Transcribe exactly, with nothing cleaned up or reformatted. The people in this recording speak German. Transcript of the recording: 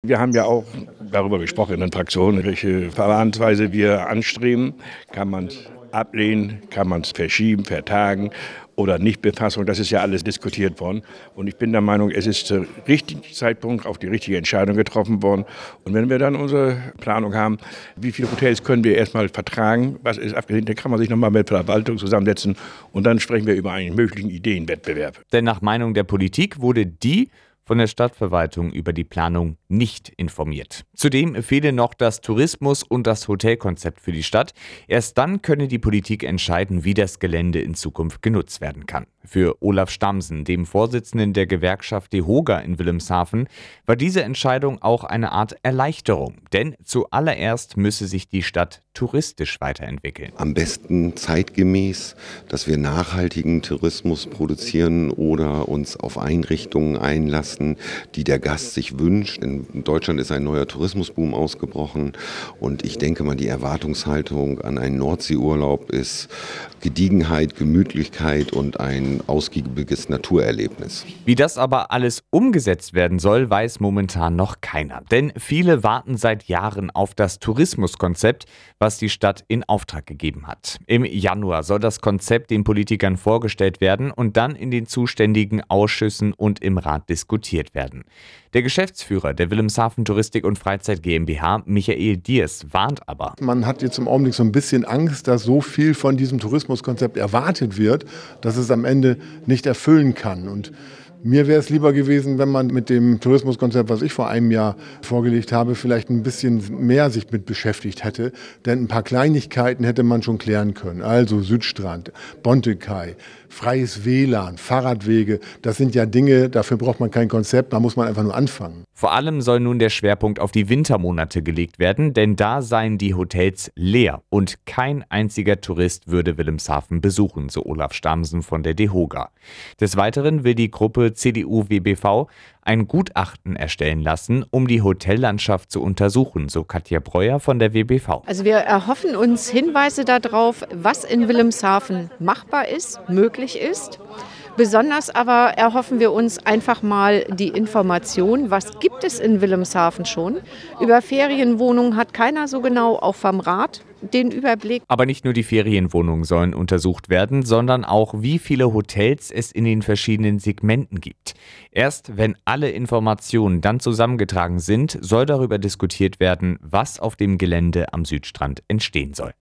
Wir haben ja auch darüber gesprochen in den Fraktionen, welche Verfahrensweise wir anstreben. Kann man es ablehnen, kann man es verschieben, vertagen oder Nichtbefassung. Das ist ja alles diskutiert worden. Und ich bin der Meinung, es ist der richtige Zeitpunkt, auf die richtige Entscheidung getroffen worden. Und wenn wir dann unsere Planung haben, wie viele Hotels können wir erstmal vertragen, was ist abgelehnt, dann kann man sich nochmal mit der Verwaltung zusammensetzen und dann sprechen wir über einen möglichen Ideenwettbewerb. Denn nach Meinung der Politik wurde die von der Stadtverwaltung über die Planung nicht informiert. Zudem fehle noch das Tourismus- und das Hotelkonzept für die Stadt. Erst dann könne die Politik entscheiden, wie das Gelände in Zukunft genutzt werden kann. Für Olaf Stamsen, dem Vorsitzenden der Gewerkschaft DEHOGA in Wilhelmshaven, war diese Entscheidung auch eine Art Erleichterung. Denn zuallererst müsse sich die Stadt touristisch weiterentwickeln. Am besten zeitgemäß, dass wir nachhaltigen Tourismus produzieren oder uns auf Einrichtungen einlassen, die der Gast sich wünscht. In Deutschland ist ein neuer Tourismusboom ausgebrochen und ich denke mal, die Erwartungshaltung an einen Nordseeurlaub ist Gediegenheit, Gemütlichkeit und ein ausgiebiges Naturerlebnis. Wie das aber alles umgesetzt werden soll, weiß momentan noch keiner. Denn viele warten seit Jahren auf das Tourismuskonzept, was die Stadt in Auftrag gegeben hat. Im Januar soll das Konzept den Politikern vorgestellt werden und dann in den zuständigen Ausschüssen und im Rat diskutiert werden. Der Geschäftsführer der Wilhelmshaven Touristik und Freizeit GmbH, Michael Diers, warnt aber. Man hat jetzt im Augenblick so ein bisschen Angst, dass so viel von diesem Tourismuskonzept erwartet wird, dass es am Ende nicht erfüllen kann. Und mir wäre es lieber gewesen, wenn man mit dem Tourismuskonzept, was ich vor einem Jahr vorgelegt habe, vielleicht ein bisschen mehr sich mit beschäftigt hätte. Denn ein paar Kleinigkeiten hätte man schon klären können. Also Südstrand, Bontekai, freies W L A N, Fahrradwege. Das sind ja Dinge, dafür braucht man kein Konzept, da muss man einfach nur anfangen. Vor allem soll nun der Schwerpunkt auf die Wintermonate gelegt werden, denn da seien die Hotels leer und kein einziger Tourist würde Wilhelmshaven besuchen, so Olaf Stamsen von der DEHOGA. Des Weiteren will die Gruppe C D U W B V ein Gutachten erstellen lassen, um die Hotellandschaft zu untersuchen, so Katja Breuer von der W B V. Also wir erhoffen uns Hinweise darauf, was in Wilhelmshaven machbar ist, möglich ist. Besonders aber erhoffen wir uns einfach mal die Information, was gibt es in Wilhelmshaven schon. Über Ferienwohnungen hat keiner so genau, auch vom Rat, den Überblick. Aber nicht nur die Ferienwohnungen sollen untersucht werden, sondern auch, wie viele Hotels es in den verschiedenen Segmenten gibt. Erst wenn alle Informationen dann zusammengetragen sind, soll darüber diskutiert werden, was auf dem Gelände am Südstrand entstehen soll.